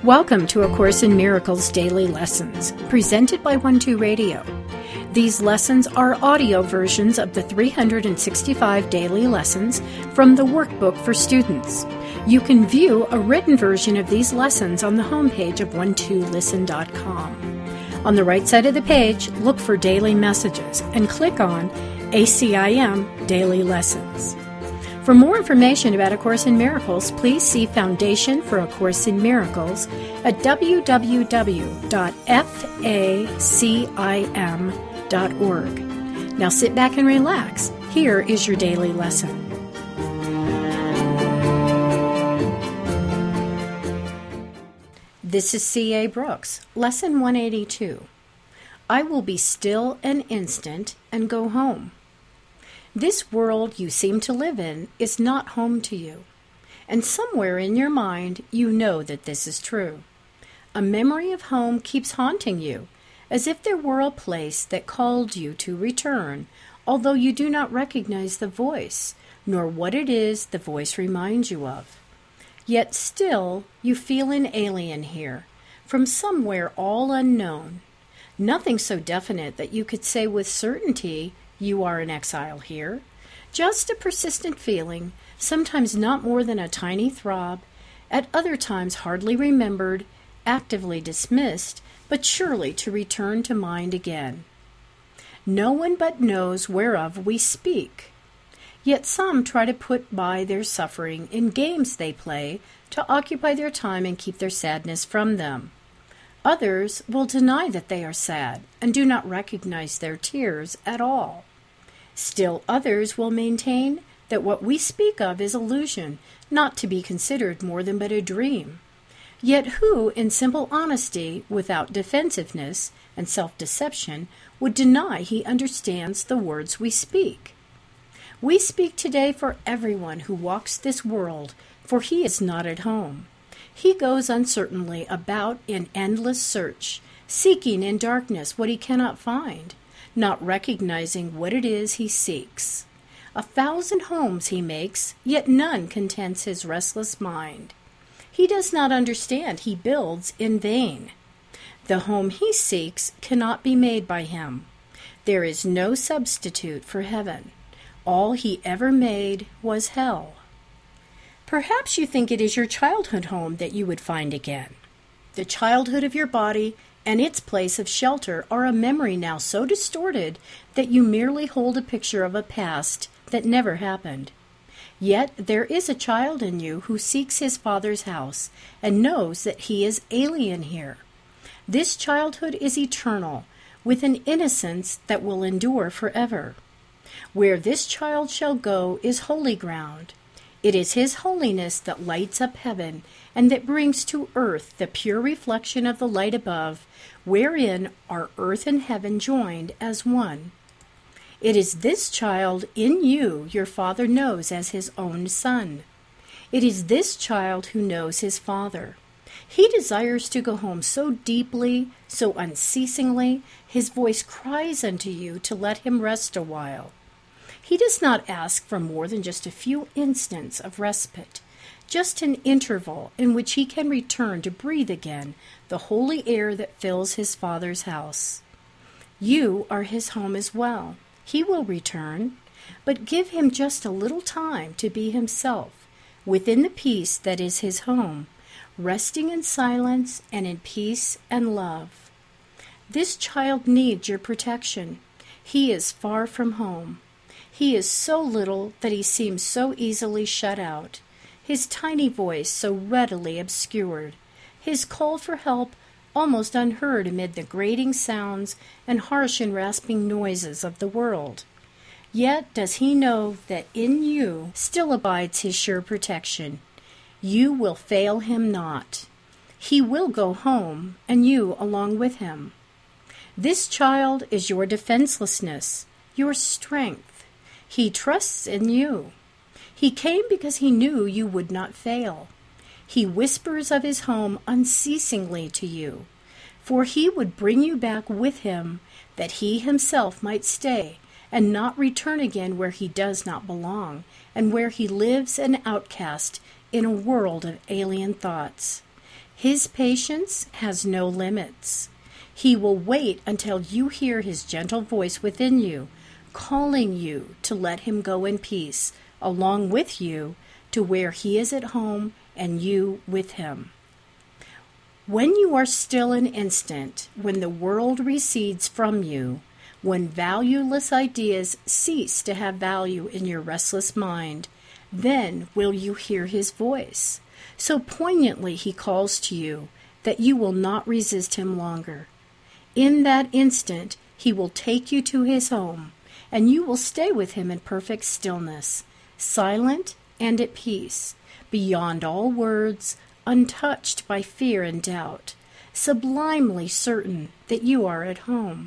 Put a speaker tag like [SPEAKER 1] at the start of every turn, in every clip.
[SPEAKER 1] Welcome to A Course in Miracles Daily Lessons, presented by 12 Radio. These lessons are audio versions of the 365 daily lessons from the workbook for students. You can view a written version of these lessons on the homepage of 12listen.com. On the right side of the page, look for Daily Messages and click on ACIM Daily Lessons. For more information about A Course in Miracles, please see Foundation for A Course in Miracles at www.facim.org. Now sit back and relax. Here is your daily lesson. This is C.A. Brooks, Lesson 182. I will be still an instant and go home. This world you seem to live in is not home to you, and somewhere in your mind you know that this is true. A memory of home keeps haunting you, as if there were a place that called you to return, although you do not recognize the voice, nor what it is the voice reminds you of. Yet still you feel an alien here, from somewhere all unknown. Nothing so definite that you could say with certainty you are an exile here. Just a persistent feeling, sometimes not more than a tiny throb, at other times hardly remembered, actively dismissed, but surely to return to mind again. No one but knows whereof we speak. Yet some try to put by their suffering in games they play to occupy their time and keep their sadness from them. Others will deny that they are sad and do not recognize their tears at all. Still others will maintain that what we speak of is illusion, not to be considered more than but a dream. Yet who, in simple honesty, without defensiveness and self-deception, would deny he understands the words we speak? We speak today for everyone who walks this world, for he is not at home. He goes uncertainly about in endless search, seeking in darkness what he cannot find, not recognizing what it is he seeks. 1,000 homes he makes, yet none contents his restless mind. He does not understand he builds in vain. The home he seeks cannot be made by him. There is no substitute for heaven. All he ever made was hell. Perhaps you think it is your childhood home that you would find again. The childhood of your body and its place of shelter are a memory now so distorted that you merely hold a picture of a past that never happened. Yet there is a child in you who seeks his father's house and knows that he is alien here. This childhood is eternal, with an innocence that will endure forever. Where this child shall go is holy ground. It is his holiness that lights up heaven and that brings to earth the pure reflection of the light above, wherein are earth and heaven joined as one. It is this child in you your Father knows as his own son. It is this child who knows his Father. He desires to go home so deeply, so unceasingly, his voice cries unto you to let him rest a while. He does not ask for more than just a few instants of respite, just an interval in which he can return to breathe again the holy air that fills his Father's house. You are his home as well. He will return, but give him just a little time to be himself, within the peace that is his home, resting in silence and in peace and love. This child needs your protection. He is far from home. He is so little that he seems so easily shut out, his tiny voice so readily obscured, his call for help almost unheard amid the grating sounds and harsh and rasping noises of the world. Yet does he know that in you still abides his sure protection. You will fail him not. He will go home, and you along with him. This child is your defenselessness, your strength. He trusts in you. He came because he knew you would not fail. He whispers of his home unceasingly to you, for he would bring you back with him, that he himself might stay and not return again where he does not belong, and where he lives an outcast in a world of alien thoughts. His patience has no limits. He will wait until you hear his gentle voice within you, calling you to let him go in peace, along with you, to where he is at home and you with him. When you are still an instant, when the world recedes from you, when valueless ideas cease to have value in your restless mind, then will you hear his voice. So poignantly he calls to you that you will not resist him longer. In that instant, he will take you to his home, and you will stay with him in perfect stillness, silent and at peace, beyond all words, untouched by fear and doubt, sublimely certain that you are at home.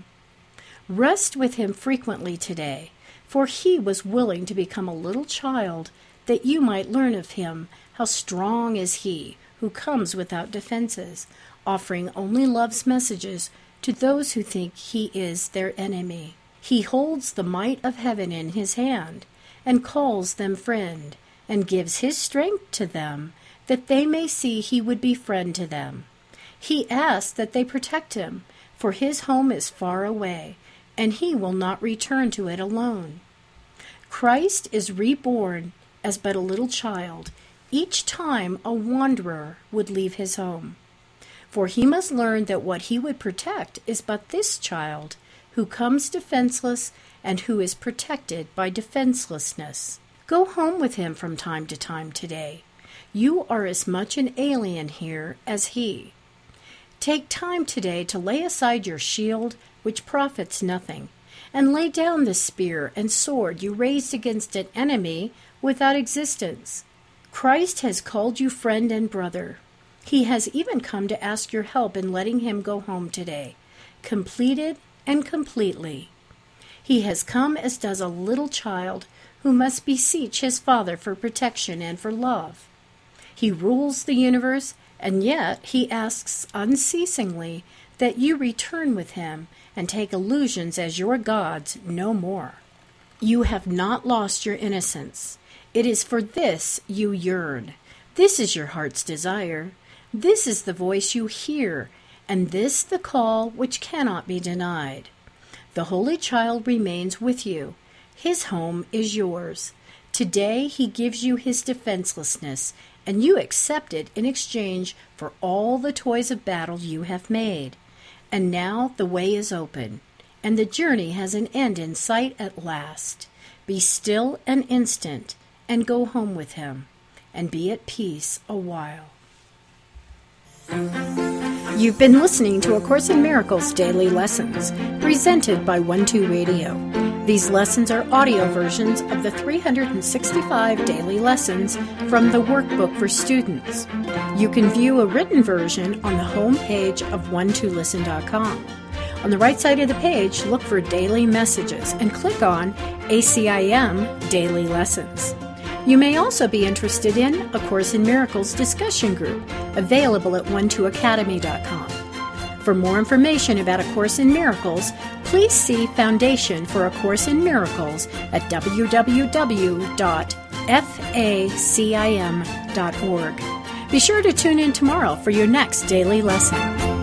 [SPEAKER 1] Rest with him frequently today, for he was willing to become a little child that you might learn of him how strong is he who comes without defenses, offering only love's messages to those who think he is their enemy. He holds the might of heaven in his hand, and calls them friend, and gives his strength to them, that they may see he would be friend to them. He asks that they protect him, for his home is far away, and he will not return to it alone. Christ is reborn as but a little child, each time a wanderer would leave his home. For he must learn that what he would protect is but this child, who comes defenseless and who is protected by defenselessness. Go home with him from time to time today. You are as much an alien here as he. Take time today to lay aside your shield, which profits nothing, and lay down the spear and sword you raised against an enemy without existence. Christ has called you friend and brother. He has even come to ask your help in letting him go home today, completed and completely. He has come as does a little child who must beseech his father for protection and for love. He rules the universe, and yet he asks unceasingly that you return with him and take illusions as your gods no more. You have not lost your innocence. It is for this you yearn. This is your heart's desire. This is the voice you hear, and this the call which cannot be denied. The Holy Child remains with you. His home is yours. Today he gives you his defenselessness, and you accept it in exchange for all the toys of battle you have made. And now the way is open, and the journey has an end in sight at last. Be still an instant, and go home with him, and be at peace a while. You've been listening to A Course in Miracles Daily Lessons, presented by 1-2 Radio. These lessons are audio versions of the 365 daily lessons from the Workbook for Students. You can view a written version on the home page of 12listen.com. On the right side of the page, look for Daily Messages and click on ACIM Daily Lessons. You may also be interested in A Course in Miracles discussion group, available at 12academy.com. For more information about A Course in Miracles, please see Foundation for A Course in Miracles at www.facim.org. Be sure to tune in tomorrow for your next daily lesson.